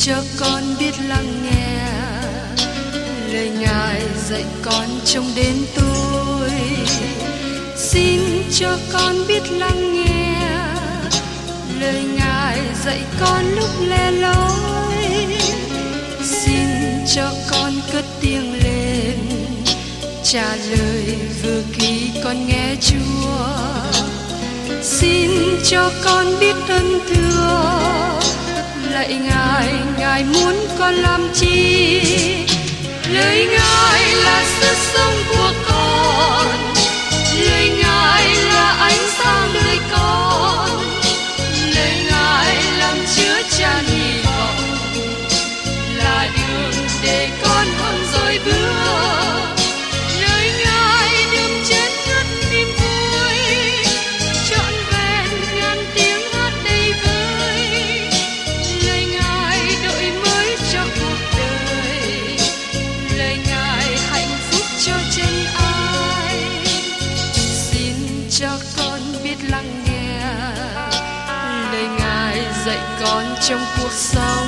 cho con biết lắng nghe lời Ngài dạy con trong đêm tối. Xin cho con biết lắng nghe lời Ngài dạy con lúc lẻ loi. Xin cho con cất tiếng lên trả lời vừa khi con nghe Chúa. Xin cho con biết ơn thưa lạy Ngài, Ngài muốn con làm chi? Lời Ngài là sức sống của con, lời Ngài là ánh sáng đời con, lời Ngài làm chứa chan hy vọng, là đường để con không dối bước. Lời Ngài đừng chết ngất niềm vui, trọn vẹn ngàn tiếng hát đầy vơi. Lời Ngài đổi mới cho cuộc đời, lời Ngài hạnh phúc cho chân ai. Xin cho con biết lắng nghe lời Ngài dạy con trong cuộc sống.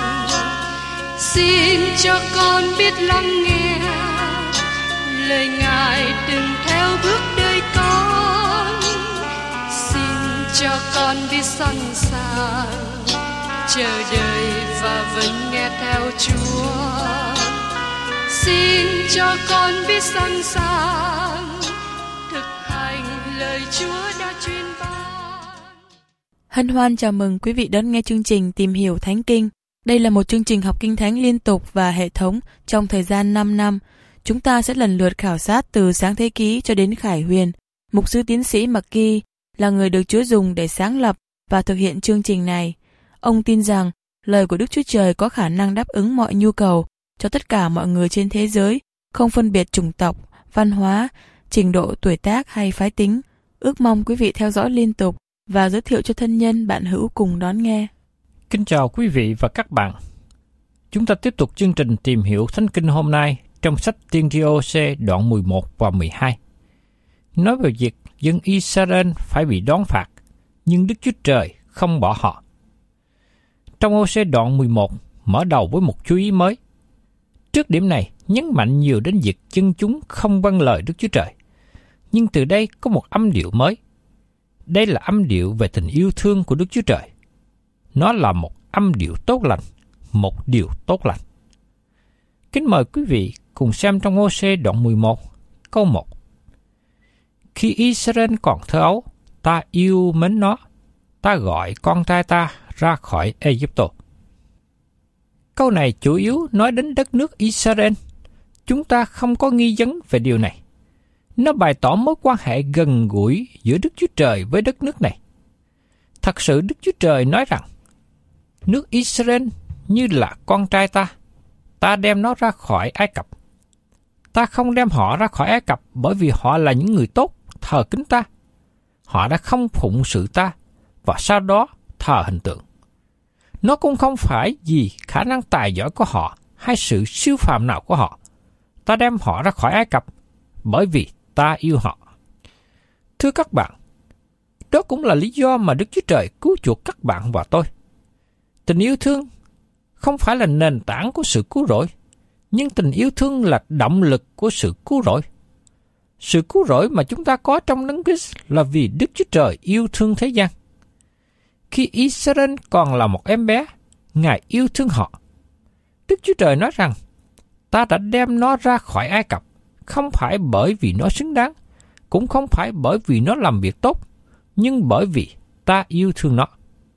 Xin cho con biết lắng nghe lời Ngài đừng theo bước đời con. Xin cho con biết sẵn sàng chờ đợi và vẫn nghe theo Chúa. Xin cho con biết sẵn sàng thực hành lời Chúa đã truyền ban. Hân hoan chào mừng quý vị đón nghe chương trình Tìm hiểu Thánh Kinh. Đây là một chương trình học Kinh Thánh liên tục và hệ thống trong thời gian 5 năm. Chúng ta sẽ lần lượt khảo sát từ Sáng Thế Ký cho đến Khải Huyền. Mục sư tiến sĩ McGee là người được Chúa dùng để sáng lập và thực hiện chương trình này. Ông tin rằng lời của Đức Chúa Trời có khả năng đáp ứng mọi nhu cầu cho tất cả mọi người trên thế giới, không phân biệt chủng tộc, văn hóa, trình độ tuổi tác hay phái tính. Ước mong quý vị theo dõi liên tục và giới thiệu cho thân nhân bạn hữu cùng đón nghe. Kính chào quý vị và các bạn. Chúng ta tiếp tục chương trình Tìm hiểu Thánh Kinh hôm nay trong sách Tiên tri Ô-sê đoạn 11 và 12. Nói về việc dân Israel phải bị đón phạt, nhưng Đức Chúa Trời không bỏ họ. Trong Ô-sê đoạn 11 mở đầu với một chú ý mới. Trước điểm này nhấn mạnh nhiều đến việc dân chúng không vâng lời Đức Chúa Trời. Nhưng từ đây có một âm điệu mới. Đây là âm điệu về tình yêu thương của Đức Chúa Trời. Nó là một âm điệu tốt lành, một điều tốt lành. Kính mời quý vị cùng xem trong Ô-sê đoạn 11, câu 1. Khi Israel còn thơ ấu, ta yêu mến nó, ta gọi con trai ta ra khỏi Ai-cập. Câu này chủ yếu nói đến đất nước Israel. Chúng ta không có nghi vấn về điều này. Nó bày tỏ mối quan hệ gần gũi giữa Đức Chúa Trời với đất nước này. Thật sự Đức Chúa Trời nói rằng, nước Israel như là con trai ta đem nó ra khỏi Ai Cập. Ta không đem họ ra khỏi Ai Cập bởi vì họ là những người tốt, thờ kính ta. Họ đã không phụng sự ta và sau đó thờ hình tượng. Nó cũng không phải vì khả năng tài giỏi của họ hay sự siêu phàm nào của họ. Ta đem họ ra khỏi Ai Cập bởi vì ta yêu họ. Thưa các bạn, đó cũng là lý do mà Đức Chúa Trời cứu chuộc các bạn và tôi. Tình yêu thương không phải là nền tảng của sự cứu rỗi, nhưng tình yêu thương là động lực của sự cứu rỗi. Sự cứu rỗi mà chúng ta có trong Đấng Christ là vì Đức Chúa Trời yêu thương thế gian. Khi Israel còn là một em bé, Ngài yêu thương họ. Đức Chúa Trời nói rằng, ta đã đem nó ra khỏi Ai Cập, không phải bởi vì nó xứng đáng, cũng không phải bởi vì nó làm việc tốt, nhưng bởi vì ta yêu thương nó.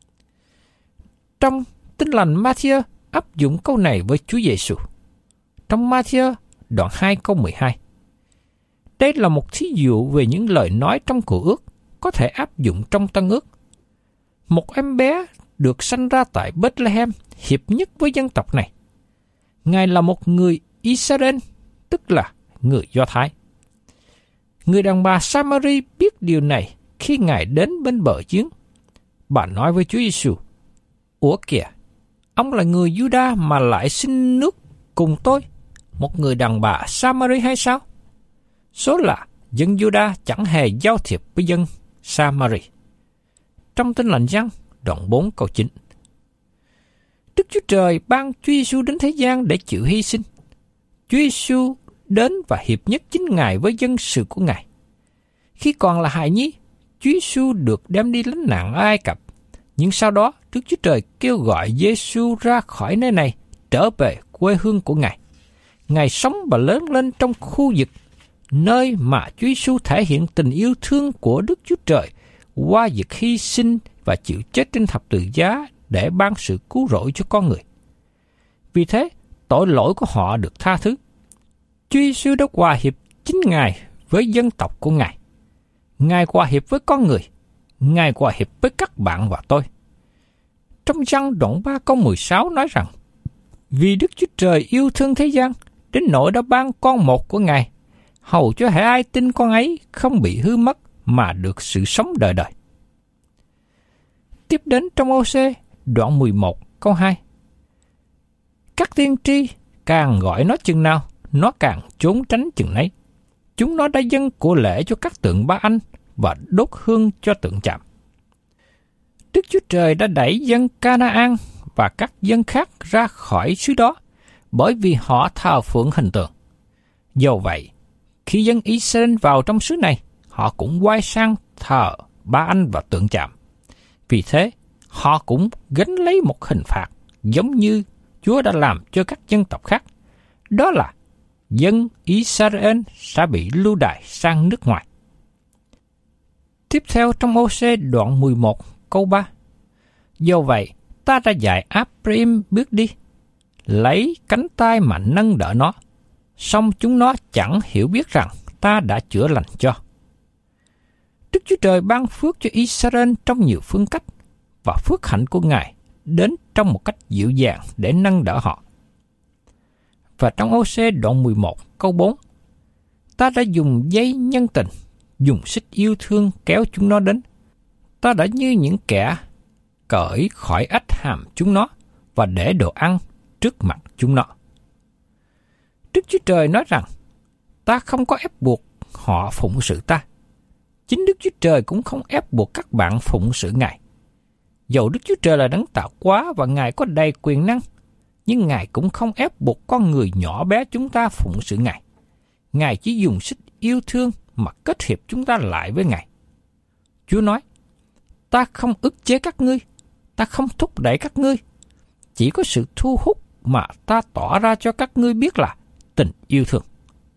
Trong Tin lành Ma-thi-ơ áp dụng câu này với Chúa Giêsu. Trong Ma-thi-ơ đoạn 2 câu 12. Đây là một thí dụ về những lời nói trong Cựu Ước có thể áp dụng trong Tân Ước. Một em bé được sanh ra tại Bethlehem hiệp nhất với dân tộc này. Ngài là một người Israel, tức là người Do Thái. Người đàn bà Samari biết điều này khi Ngài đến bên bờ giếng. Bà nói với Chúa Giêsu: Ủa kìa, ông là người Juda mà lại xin nước cùng tôi, một người đàn bà Samari hay sao? Số là dân Juda chẳng hề giao thiệp với dân Samari. Trong Tin lành Giăng đoạn 4 câu 9. Đức Chúa Trời ban Chúa Giêsu đến thế gian để chịu hy sinh. Chúa Giêsu đến và hiệp nhất chính Ngài với dân sự của Ngài. Khi còn là hài nhi, Chúa Giêsu được đem đi lánh nạn ở Ai Cập, nhưng sau đó Đức Chúa Trời kêu gọi Giêsu ra khỏi nơi này trở về quê hương của Ngài. Ngài sống và lớn lên trong khu vực nơi mà Chúa Giêsu thể hiện tình yêu thương của Đức Chúa Trời qua việc hy sinh và chịu chết trên thập tự giá để ban sự cứu rỗi cho con người. Vì thế, tội lỗi của họ được tha thứ. Chúa Giêsu đã hòa hiệp chính Ngài với dân tộc của Ngài. Ngài hòa hiệp với con người. Ngài hòa hiệp với các bạn và tôi. Trong Giăng đoạn 3 câu 16 nói rằng, vì Đức Chúa Trời yêu thương thế gian, đến nỗi đã ban con một của Ngài, hầu cho hễ ai tin con ấy không bị hư mất mà được sự sống đời đời. Tiếp đến trong Ô-sê đoạn 11 câu 2. Các tiên tri càng gọi nó chừng nào, nó càng trốn tránh chừng nấy. Chúng nó đã dâng của lễ cho các tượng Ba-anh và đốt hương cho tượng chạm. Đức Chúa Trời đã đẩy dân Ca-na-an và các dân khác ra khỏi xứ đó, bởi vì họ thờ phượng hình tượng. Dầu vậy, khi dân Israel vào trong xứ này, họ cũng quay sang thờ Ba-anh và tượng chạm. Vì thế, họ cũng gánh lấy một hình phạt giống như Chúa đã làm cho các dân tộc khác. Đó là dân Israel sẽ bị lưu đày sang nước ngoài. Tiếp theo trong Ô-sê đoạn 11 câu 3. Do vậy, ta đã dạy Áp-ra-im bước đi, lấy cánh tay mà nâng đỡ nó, song chúng nó chẳng hiểu biết rằng ta đã chữa lành cho. Đức Chúa Trời ban phước cho Israel trong nhiều phương cách, và phước hạnh của Ngài đến trong một cách dịu dàng để nâng đỡ họ. Và trong Ô-sê đoạn 11 câu 4, ta đã dùng dây nhân tình, dùng xích yêu thương kéo chúng nó đến. Ta đã như những kẻ cởi khỏi ách hàm chúng nó và để đồ ăn trước mặt chúng nó. Đức Chúa Trời nói rằng, ta không có ép buộc họ phụng sự ta. Chính Đức Chúa Trời cũng không ép buộc các bạn phụng sự Ngài. Dầu Đức Chúa Trời là đấng tạo hóa và Ngài có đầy quyền năng, nhưng Ngài cũng không ép buộc con người nhỏ bé chúng ta phụng sự Ngài. Ngài chỉ dùng xích yêu thương mà kết hiệp chúng ta lại với Ngài. Chúa nói, ta không ức chế các ngươi, ta không thúc đẩy các ngươi, chỉ có sự thu hút mà ta tỏ ra cho các ngươi biết là tình yêu thương.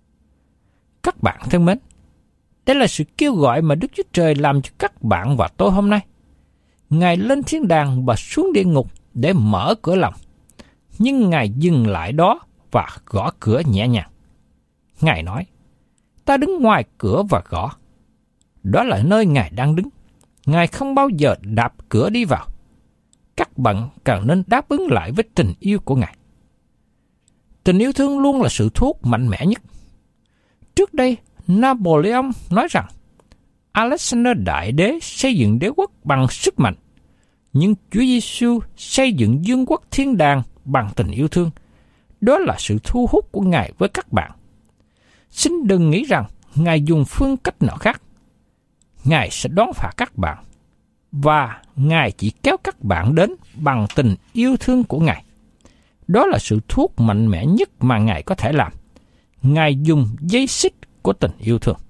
Các bạn thân mến, đây là sự kêu gọi mà Đức Chúa Trời làm cho các bạn và tôi hôm nay. Ngài lên thiên đàng và xuống địa ngục để mở cửa lòng, nhưng Ngài dừng lại đó và gõ cửa nhẹ nhàng. Ngài nói, ta đứng ngoài cửa và gõ. Đó là nơi Ngài đang đứng. Ngài không bao giờ đạp cửa đi vào. Các bạn cần nên đáp ứng lại với tình yêu của Ngài. Tình yêu thương luôn là sự thu hút mạnh mẽ nhất. Trước đây, Napoleon nói rằng, Alexander Đại Đế xây dựng đế quốc bằng sức mạnh, nhưng Chúa Giêsu xây dựng vương quốc thiên đàng bằng tình yêu thương. Đó là sự thu hút của Ngài với các bạn. Xin đừng nghĩ rằng Ngài dùng phương cách nào khác. Ngài sẽ đón phạt các bạn, và Ngài chỉ kéo các bạn đến bằng tình yêu thương của Ngài. Đó là sự thu hút mạnh mẽ nhất mà Ngài có thể làm. Ngài dùng dây xích của tình yêu thương.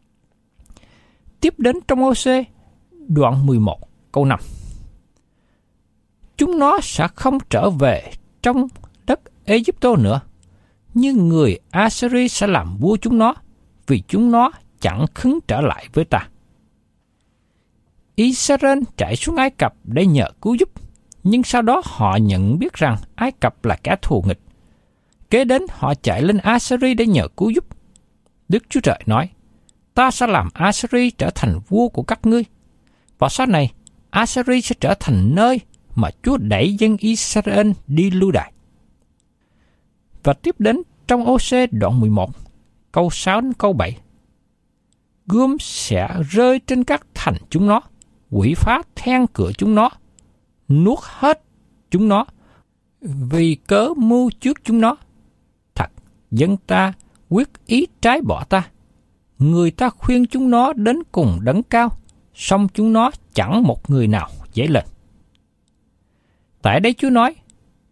Tiếp đến trong Ô-sê đoạn 11 câu 5. Chúng nó sẽ không trở về trong đất Ê-díp-tô nữa, nhưng người Assyri sẽ làm vua chúng nó, vì chúng nó chẳng khứng trở lại với ta. Israel chạy xuống Ai Cập để nhờ cứu giúp, nhưng sau đó họ nhận biết rằng Ai Cập là kẻ thù nghịch. Kế đến họ chạy lên Assyri để nhờ cứu giúp. Đức Chúa Trời nói, ta sẽ làm Assyri trở thành vua của các ngươi, và sau này Assyri sẽ trở thành nơi mà Chúa đẩy dân Israel đi lưu đày. Và tiếp đến trong Ô-sê đoạn 11, câu 6 đến câu 7. Gươm sẽ rơi trên các thành chúng nó, quỷ phá then cửa chúng nó, nuốt hết chúng nó, vì cớ mưu trước chúng nó. Thật, dân ta quyết ý trái bỏ ta. Người ta khuyên chúng nó đến cùng đấng cao, song chúng nó chẳng một người nào dấy lên. Tại đây Chúa nói,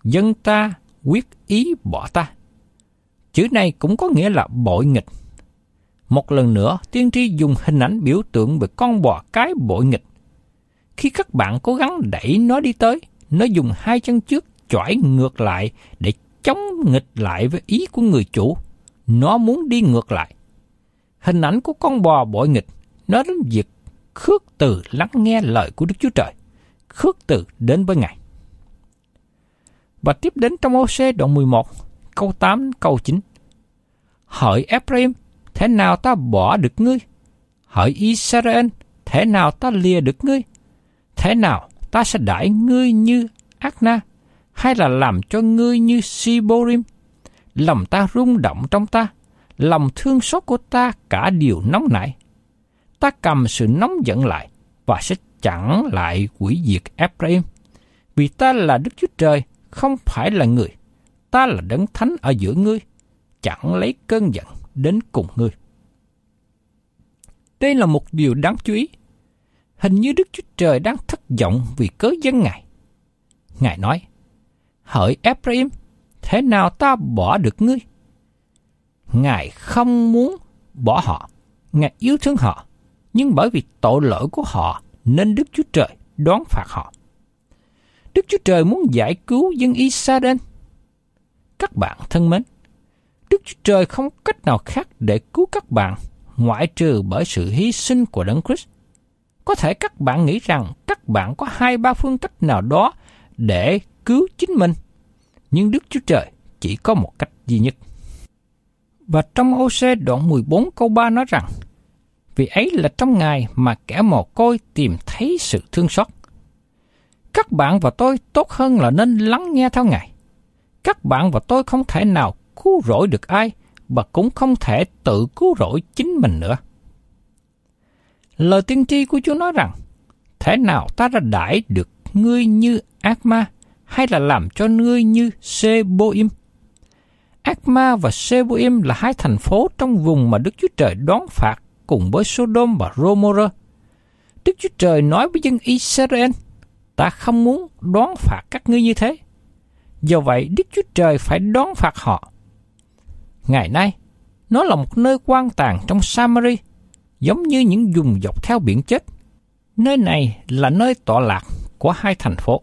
dân ta quyết ý bỏ ta. Chữ này cũng có nghĩa là bội nghịch. Một lần nữa, tiên tri dùng hình ảnh biểu tượng về con bò cái bội nghịch. Khi các bạn cố gắng đẩy nó đi tới, nó dùng hai chân trước chỏi ngược lại để chống nghịch lại với ý của người chủ. Nó muốn đi ngược lại. Hình ảnh của con bò bội nghịch nói đến việc khước từ lắng nghe lời của Đức Chúa Trời, khước từ đến với Ngài. Và tiếp đến trong Ô-sê đoạn 11, câu 8 câu 9. Hỡi Ephraim, thế nào ta bỏ được ngươi? Hỡi Israel, thế nào ta lìa được ngươi? Thế nào ta sẽ đãi ngươi như Ác-na, hay là làm cho ngươi như Si-bô-rim? Lòng ta rung động trong ta, lòng thương xót của ta cả điều nóng nảy. Ta cầm sự nóng giận lại và sẽ chặn lại hủy diệt Ephraim. Vì ta là Đức Chúa Trời, không phải là người. Ta là Đấng Thánh ở giữa ngươi, chẳng lấy cơn giận đến cùng ngươi. Đây là một điều đáng chú ý. Hình như Đức Chúa Trời đang thất vọng vì cớ dân Ngài. Ngài nói, hỡi Ephraim, thế nào ta bỏ được ngươi? Ngài không muốn bỏ họ, Ngài yêu thương họ, nhưng bởi vì tội lỗi của họ nên Đức Chúa Trời đoán phạt họ. Đức Chúa Trời muốn giải cứu dân Israel. Các bạn thân mến, Đức Chúa Trời không có cách nào khác để cứu các bạn ngoại trừ bởi sự hy sinh của Đấng Christ. Có thể các bạn nghĩ rằng các bạn có 2-3 phương cách nào đó để cứu chính mình, nhưng Đức Chúa Trời chỉ có một cách duy nhất. Và trong Ô-sê đoạn 14 câu 3 nói rằng, vì ấy là trong ngày mà kẻ mồ côi tìm thấy sự thương xót. Các bạn và tôi tốt hơn là nên lắng nghe theo Ngài. Các bạn và tôi không thể nào cứu rỗi được ai, và cũng không thể tự cứu rỗi chính mình nữa. Lời tiên tri của Chúa nói rằng, thế nào ta đã đãi được ngươi như Ác-ma, hay là làm cho ngươi như Sê-bô-im? Ác-ma và Sê-bô-im là hai thành phố trong vùng mà Đức Chúa Trời đoán phạt cùng với Sodom và Gomorrah. Đức Chúa Trời nói với dân Israel, ta không muốn đoán phạt các ngươi như thế. Do vậy, Đức Chúa Trời phải đoán phạt họ. Ngày nay, nó là một nơi quan tàn trong Samari, giống như những vùng dọc theo biển chết. Nơi này là nơi tọa lạc của hai thành phố.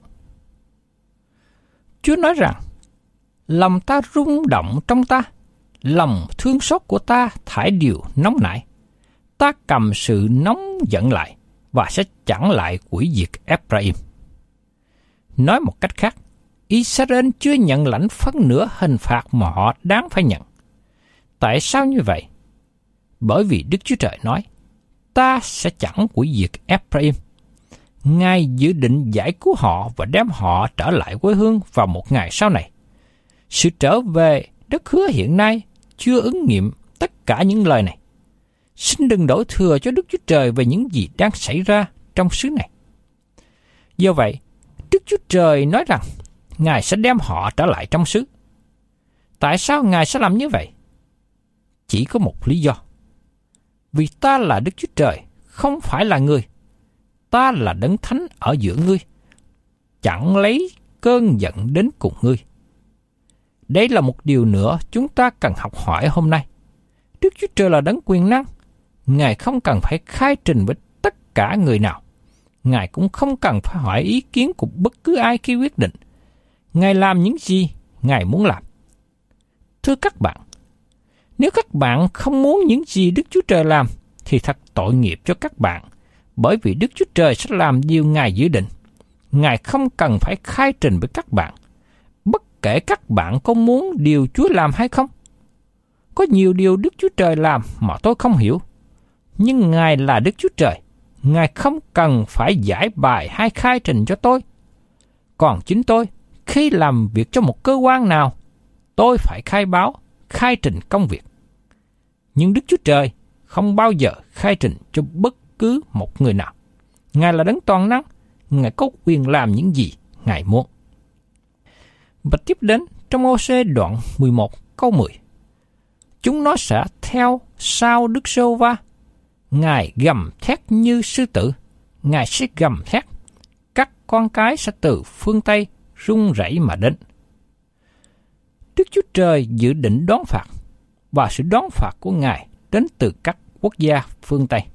Chúa nói rằng, lòng ta rung động trong ta, lòng thương xót của ta thải điều nóng nảy. Ta cầm sự nóng giận lại và sẽ chặn lại hủy diệt Ephraim. Nói một cách khác, Israel chưa nhận lãnh phân nửa hình phạt mà họ đáng phải nhận. Tại sao như vậy? Bởi vì Đức Chúa Trời nói, ta sẽ chẳng hủy diệt Ephraim. Ngài dự định giải cứu họ và đem họ trở lại quê hương vào một ngày sau này. Sự trở về đất hứa hiện nay chưa ứng nghiệm tất cả những lời này. Xin đừng đổ thừa cho Đức Chúa Trời về những gì đang xảy ra trong xứ này. Do vậy, Đức Chúa Trời nói rằng Ngài sẽ đem họ trở lại trong xứ. Tại sao Ngài sẽ làm như vậy? Chỉ có một lý do. Vì ta là Đức Chúa Trời, không phải là người. Ta là Đấng Thánh ở giữa ngươi, chẳng lấy cơn giận đến cùng ngươi. Đây là một điều nữa chúng ta cần học hỏi hôm nay. Đức Chúa Trời là Đấng quyền năng. Ngài không cần phải khai trình với tất cả người nào. Ngài cũng không cần phải hỏi ý kiến của bất cứ ai khi quyết định. Ngài làm những gì Ngài muốn làm. Thưa các bạn, nếu các bạn không muốn những gì Đức Chúa Trời làm, thì thật tội nghiệp cho các bạn, bởi vì Đức Chúa Trời sẽ làm điều Ngài dự định. Ngài không cần phải khai trình với các bạn, bất kể các bạn có muốn điều Chúa làm hay không. Có nhiều điều Đức Chúa Trời làm mà tôi không hiểu, nhưng Ngài là Đức Chúa Trời. Ngài không cần phải giải bài hay khai trình cho tôi. Còn chính tôi, khi làm việc cho một cơ quan nào, tôi phải khai báo, khai trình công việc. Nhưng Đức Chúa Trời không bao giờ khai trình cho bất cứ một người nào. Ngài là Đấng toàn năng, Ngài có quyền làm những gì Ngài muốn. Và tiếp đến trong Ô-sê đoạn 11 câu 10. Chúng nó sẽ theo sau Đức Giê-hô-va. Ngài gầm thét như sư tử, Ngài sẽ gầm thét. Các con cái sẽ từ phương Tây rung rẩy mà đến. Đức Chúa Trời dự định đón phạt, và sự đón phạt của Ngài đến từ các quốc gia phương Tây.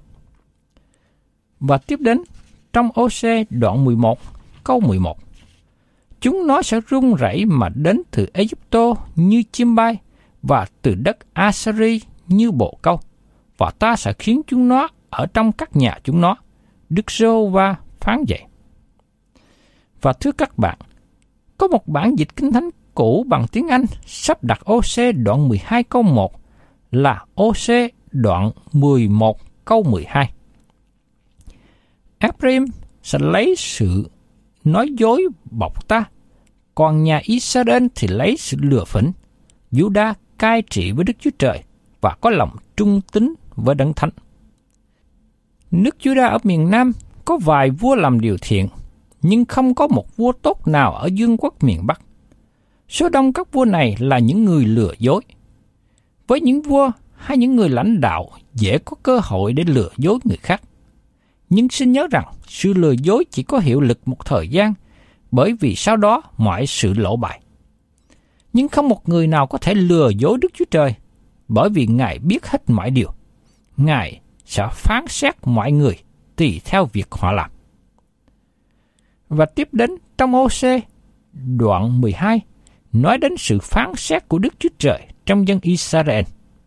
Và tiếp đến trong Ô-sê đoạn 11, câu 11. Chúng nó sẽ rung rẩy mà đến từ Ê-díp-tô như chim bay, và từ đất A-sa-ri như bồ câu, và ta sẽ khiến chúng nó ở trong các nhà chúng nó. Đức Giê-hô-va phán vậy. Và thưa các bạn, có một bản dịch Kinh Thánh cũ bằng tiếng Anh sắp đặt Ô-sê đoạn 12 câu 1 là Ô-sê đoạn 11 câu 12. Ephraim sẽ lấy sự nói dối bọc ta, còn nhà Israel thì lấy sự lừa phỉnh. Giu-đa cai trị với Đức Chúa Trời và có lòng trung tín với Đấng Thánh. Nước Giu-đa ở miền Nam có vài vua làm điều thiện, nhưng không có một vua tốt nào ở vương quốc miền Bắc. Số đông các vua này là những người lừa dối. Với những vua hay những người lãnh đạo dễ có cơ hội để lừa dối người khác. Nhưng xin nhớ rằng sự lừa dối chỉ có hiệu lực một thời gian, bởi vì sau đó mọi sự lỗ bại. Nhưng không một người nào có thể lừa dối Đức Chúa Trời, bởi vì Ngài biết hết mọi điều. Ngài sẽ phán xét mọi người tùy theo việc họ làm. Và tiếp đến trong Ô-sê đoạn 12 nói đến sự phán xét của Đức Chúa Trời trong dân Israel.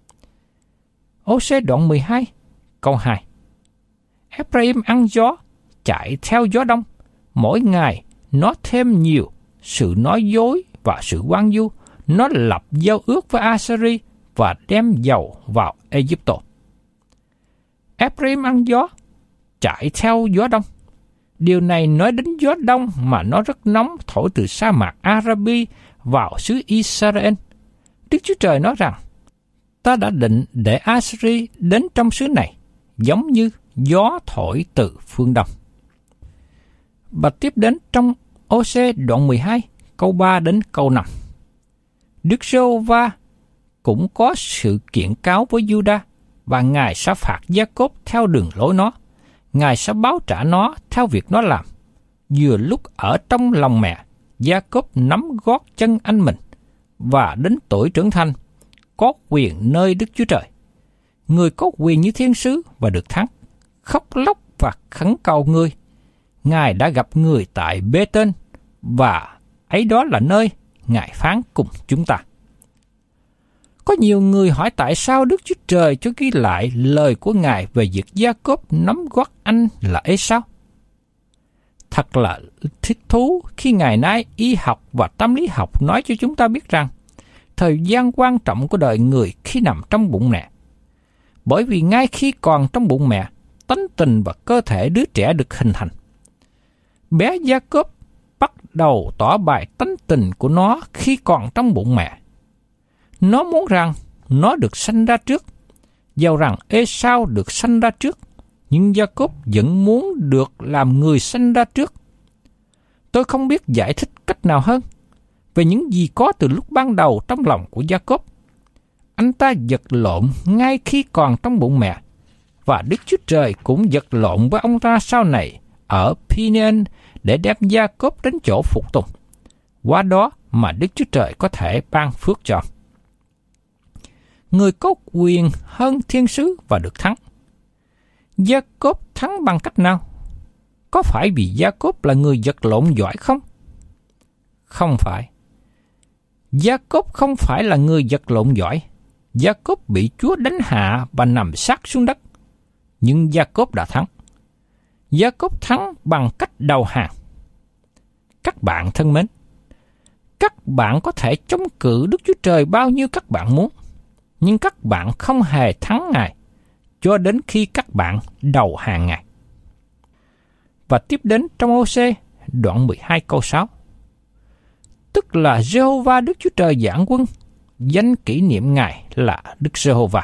Ô-sê đoạn 12 câu 2. Ephraim ăn gió, chạy theo gió đông, mỗi ngày nó thêm nhiều sự nói dối và sự oan du. Nó lập giao ước với Assyri và đem dầu vào Ai-cập. Ephraim ăn gió, chạy theo gió đông. Điều này nói đến gió đông mà nó rất nóng thổi từ sa mạc Arabi vào xứ Israel. Đức Chúa Trời nói rằng, ta đã định để Assyri đến trong xứ này, giống như gió thổi từ phương đông. Và tiếp đến trong Ô-sê đoạn 12, câu 3 đến câu 5. Đức Giê-hô-va cũng có sự kiện cáo với Giu-đa, và Ngài sẽ phạt Gia-cốp theo đường lối nó. Ngài sẽ báo trả nó theo việc nó làm. Vừa lúc ở trong lòng mẹ, Gia-cốp nắm gót chân anh mình, và đến tuổi trưởng thành, có quyền nơi Đức Chúa Trời. Người có quyền như thiên sứ và được thắng, khóc lóc và khẩn cầu người. Ngài đã gặp người tại Bê-tên, và ấy đó là nơi Ngài phán cùng chúng ta. Có nhiều người hỏi tại sao Đức Chúa Trời cho ghi lại lời của Ngài về việc Gia-cốp nắm gót anh là Ê-sao. Thật là thích thú khi ngày nay y học và tâm lý học nói cho chúng ta biết rằng thời gian quan trọng của đời người khi nằm trong bụng mẹ. Bởi vì ngay khi còn trong bụng mẹ, tánh tình và cơ thể đứa trẻ được hình thành. Bé Gia-cốp bắt đầu tỏ bày tánh tình của nó khi còn trong bụng mẹ. Nó muốn rằng nó được sanh ra trước, dầu rằng Ê-sao được sanh ra trước, nhưng Gia-cốp vẫn muốn được làm người sanh ra trước. Tôi không biết giải thích cách nào hơn về những gì có từ lúc ban đầu trong lòng của Gia-cốp. Anh ta vật lộn ngay khi còn trong bụng mẹ, và Đức Chúa Trời cũng vật lộn với ông ta sau này ở Peniel để đem Gia-cốp đến chỗ phục tùng. Qua đó mà Đức Chúa Trời có thể ban phước cho. Người có quyền hơn thiên sứ và được thắng. Gia-cốp thắng bằng cách nào? Có phải vì Gia-cốp là người vật lộn giỏi không? Không phải. Gia-cốp không phải là người vật lộn giỏi. Gia-cốp bị Chúa đánh hạ và nằm sát xuống đất. Nhưng Gia-cốp đã thắng. Gia-cốp thắng bằng cách đầu hàng. Các bạn thân mến, các bạn có thể chống cự Đức Chúa Trời bao nhiêu các bạn muốn, nhưng các bạn không hề thắng Ngài cho đến khi các bạn đầu hàng Ngài. Và tiếp đến trong Ô-sê đoạn 12 câu 6. Tức là Giê-hô-va Đức Chúa Trời giảng quân, danh kỷ niệm Ngài là Đức Giê-hô-va.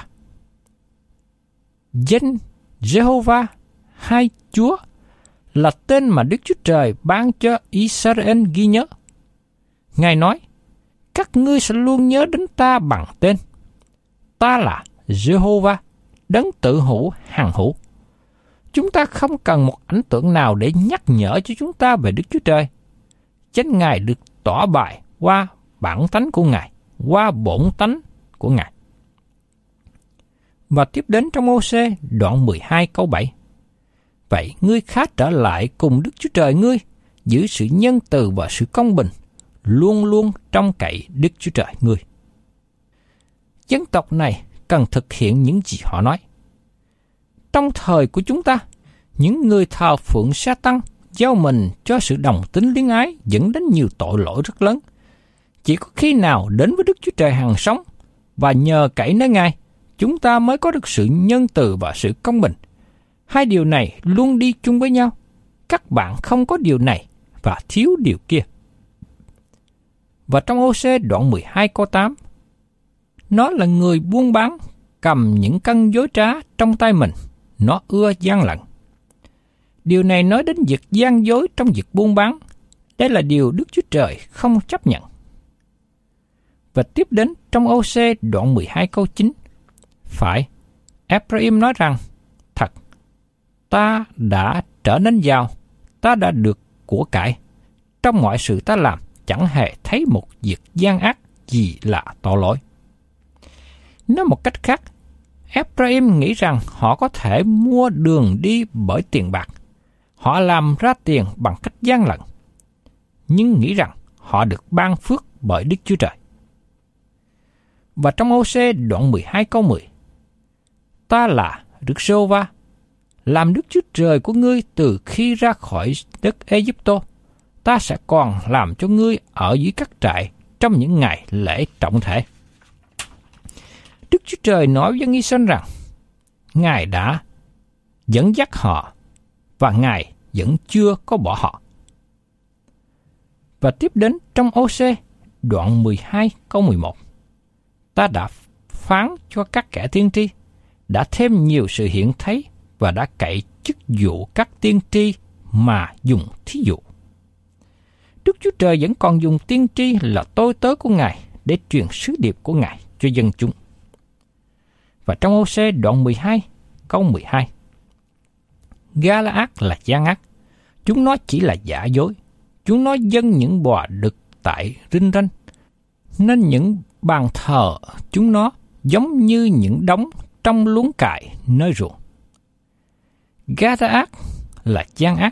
Danh Giê-hô-va hay Chúa là tên mà Đức Chúa Trời ban cho Israel ghi nhớ. Ngài nói, các ngươi sẽ luôn nhớ đến ta bằng tên. Ta là Giê-hô-va, đấng tự hữu hằng hữu. Chúng ta không cần một ảnh tượng nào để nhắc nhở cho chúng ta về Đức Chúa Trời. Chính Ngài được tỏ bày qua bản tánh của Ngài, qua bổn tánh của Ngài. Và tiếp đến trong Ô-sê đoạn 12 câu 7. Vậy ngươi khá trở lại cùng Đức Chúa Trời ngươi, giữ sự nhân từ và sự công bình, luôn luôn trông cậy Đức Chúa Trời ngươi. Dân tộc này cần thực hiện những gì họ nói. Trong thời của chúng ta, những người thờ phượng Sa-tăng giao mình cho sự đồng tính luyến ái dẫn đến nhiều tội lỗi rất lớn. Chỉ có khi nào đến với Đức Chúa Trời hằng sống và nhờ cậy nơi Ngài, chúng ta mới có được sự nhân từ và sự công bình. Hai điều này luôn đi chung với nhau. Các bạn không có điều này và thiếu điều kia. Và trong Ô-sê đoạn 12 câu 8, nó là người buôn bán, cầm những cân dối trá trong tay mình, nó ưa gian lận. Điều này nói đến việc gian dối trong việc buôn bán. Đây là điều Đức Chúa Trời không chấp nhận. Và tiếp đến trong Ô-sê đoạn 12 câu 9, phải, Ephraim nói rằng, thật, ta đã trở nên giàu, ta đã được của cải. Trong mọi sự ta làm, chẳng hề thấy một việc gian ác gì là tội lỗi. Nói một cách khác, Ephraim nghĩ rằng họ có thể mua đường đi bởi tiền bạc. Họ làm ra tiền bằng cách gian lận, nhưng nghĩ rằng họ được ban phước bởi Đức Chúa Trời. Và trong Ô-sê đoạn 12 câu 10, ta là Đức Giê-hô-va, làm Đức Chúa Trời của ngươi từ khi ra khỏi đất Ê-díp-tô. Ta sẽ còn làm cho ngươi ở dưới các trại trong những ngày lễ trọng thể. Đức Chúa Trời nói với dân Israel rằng, Ngài đã dẫn dắt họ và Ngài vẫn chưa có bỏ họ. Và tiếp đến trong Ô-sê đoạn 12 câu 11, ta đã phán cho các kẻ tiên tri, đã thêm nhiều sự hiện thấy và đã cậy chức vụ các tiên tri mà dùng thí dụ. Đức Chúa Trời vẫn còn dùng tiên tri là tôi tớ của Ngài để truyền sứ điệp của Ngài cho dân chúng. Và trong Ô-sê đoạn 12 câu 12, Ga-la-át là gian ác, chúng nó chỉ là giả dối, chúng nó dâng những bò đực tại rinh ranh, nên những bàn thờ chúng nó giống như những đống trong luống cài nơi ruộng. Ga-la-át là gian ác,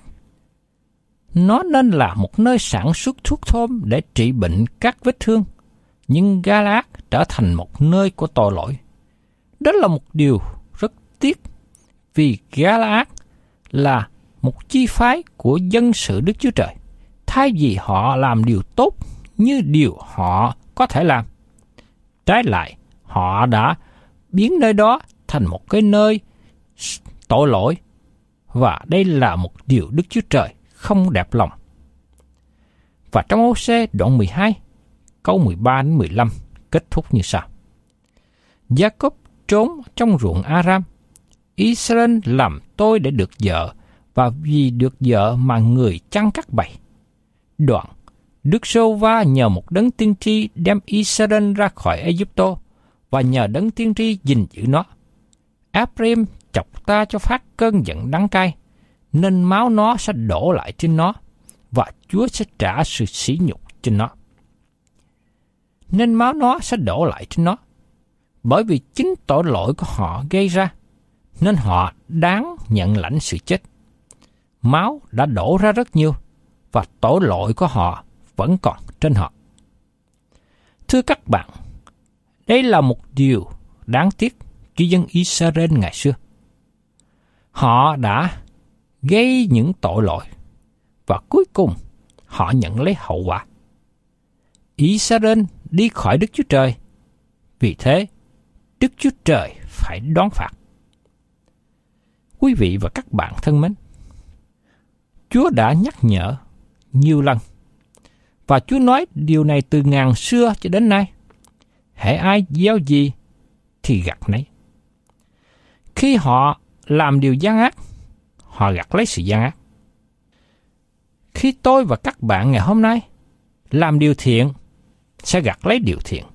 nó nên là một nơi sản xuất thuốc thơm để trị bệnh các vết thương, nhưng Ga-la-át trở thành một nơi của tội lỗi. Đó là một điều rất tiếc, vì Ga-la-át là một chi phái của dân sự Đức Chúa Trời. Thay vì họ làm điều tốt như điều họ có thể làm, trái lại, họ đã biến nơi đó thành một cái nơi tội lỗi, và đây là một điều Đức Chúa Trời không đẹp lòng. Và trong Ô-sê đoạn 12, câu 13 đến 15 kết thúc như sau. Gia-cốp trốn trong ruộng Aram, Israel làm tôi để được vợ, và vì được vợ mà người chăn cắt bầy. Đoạn, Đức Giê-hô-va nhờ một đấng tiên tri đem Israel ra khỏi Ê-díp-tô, và nhờ đấng tiên tri gìn giữ nó. Ephraim chọc ta cho phát cơn giận đắng cay, nên máu nó sẽ đổ lại trên nó, và Chúa sẽ trả sự sỉ nhục trên nó. Nên máu nó sẽ đổ lại trên nó, bởi vì chính tội lỗi của họ gây ra, nên họ đáng nhận lãnh sự chết. Máu đã đổ ra rất nhiều, và tội lỗi của họ vẫn còn trên họ. Thưa các bạn, đây là một điều đáng tiếc cho dân Israel ngày xưa. Họ đã gây những tội lỗi, và cuối cùng họ nhận lấy hậu quả. Israel đi khỏi Đức Chúa Trời, vì thế Đức Chúa Trời phải đón phạt. Quý vị và các bạn thân mến, Chúa đã nhắc nhở nhiều lần, và Chúa nói điều này từ ngàn xưa cho đến nay. Hễ ai gieo gì thì gặt nấy. Khi họ làm điều gian ác, họ gặt lấy sự gian ác. Khi tôi và các bạn ngày hôm nay làm điều thiện, sẽ gặt lấy điều thiện.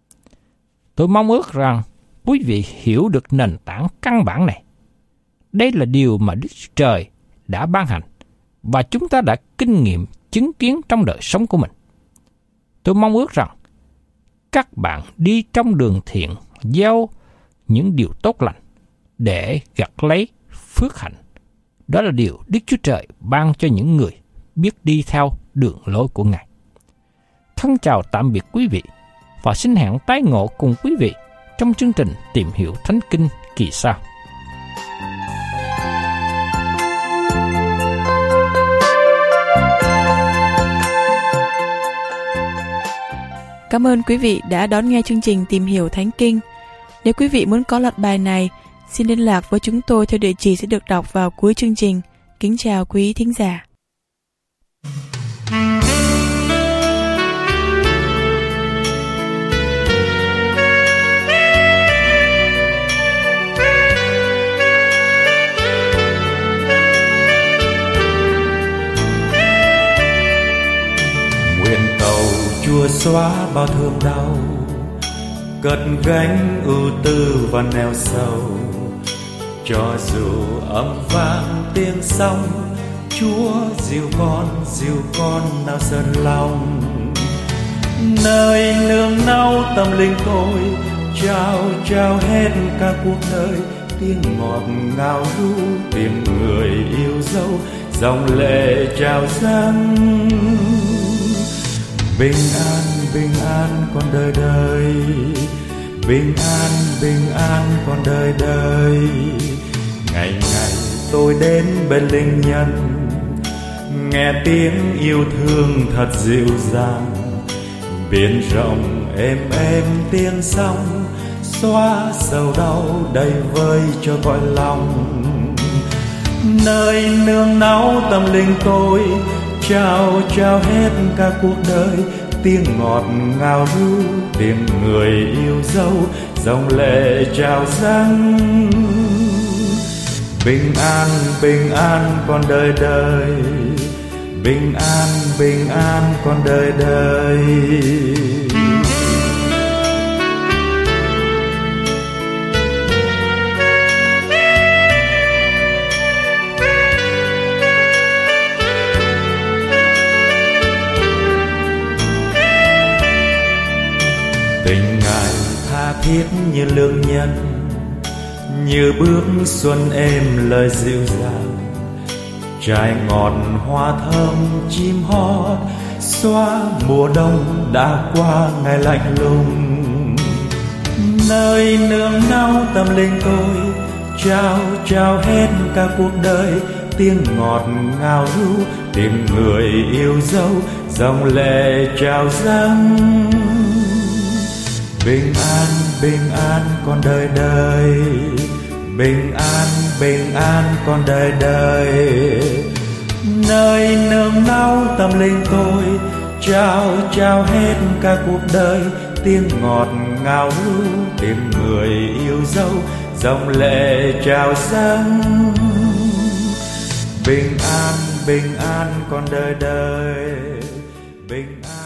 Tôi mong ước rằng quý vị hiểu được nền tảng căn bản này. Đây là điều mà Đức Trời đã ban hành, và chúng ta đã kinh nghiệm chứng kiến trong đời sống của mình. Tôi mong ước rằng các bạn đi trong đường thiện, gieo những điều tốt lành để gặt lấy phước hạnh. Đó là điều Đức Chúa Trời ban cho những người biết đi theo đường lối của Ngài. Thân chào tạm biệt quý vị và xin hẹn tái ngộ cùng quý vị trong chương trình Tìm Hiểu Thánh Kinh kỳ sau. Cảm ơn quý vị đã đón nghe chương trình Tìm Hiểu Thánh Kinh. Nếu quý vị muốn có loạt bài này, xin liên lạc với chúng tôi theo địa chỉ sẽ được đọc vào cuối chương trình. Kính chào quý thính giả. Nguyện cầu Chúa xóa bao thương đau, cất gánh ưu tư và neo sầu. Cho dù âm vang tiếng sóng, Chúa dìu con nào giận lòng. Nơi nương náu tâm linh tôi, trao hết cả cuộc đời. Tiếng ngọt ngào ru, tiếng người yêu dấu, dòng lệ trào dâng. Bình an con đời đời, bình an con đời đời. Ngày ngày tôi đến bên linh nhân, nghe tiếng yêu thương thật dịu dàng. Biển rộng êm tiếng sóng, xóa sầu đau đầy vơi cho cõi lòng. Nơi nương náu tâm linh tôi, trao hết cả cuộc đời. Tiếng ngọt ngào ru, tiếng người yêu dấu, dòng lệ trào dâng. Bình an con đời đời, bình an con đời đời. Tình Ngài tha thiết như lương nhân, như bước xuân êm lời dịu dàng. Trái ngọt hoa thơm chim hót, xóa mùa đông đã qua ngày lạnh lùng. Nơi nương náu tâm linh tôi, trao hết cả cuộc đời. Tiếng ngọt ngào ru, tiếng người yêu dấu, dòng lệ trào dâng. Bình an con đời đời, bình an con đời đời. Nơi nương náu tâm linh tôi, trao hết cả cuộc đời. Tiếng ngọt ngào ru, tiếng người yêu dấu, dòng lệ trào dâng. Bình an con đời đời, bình an.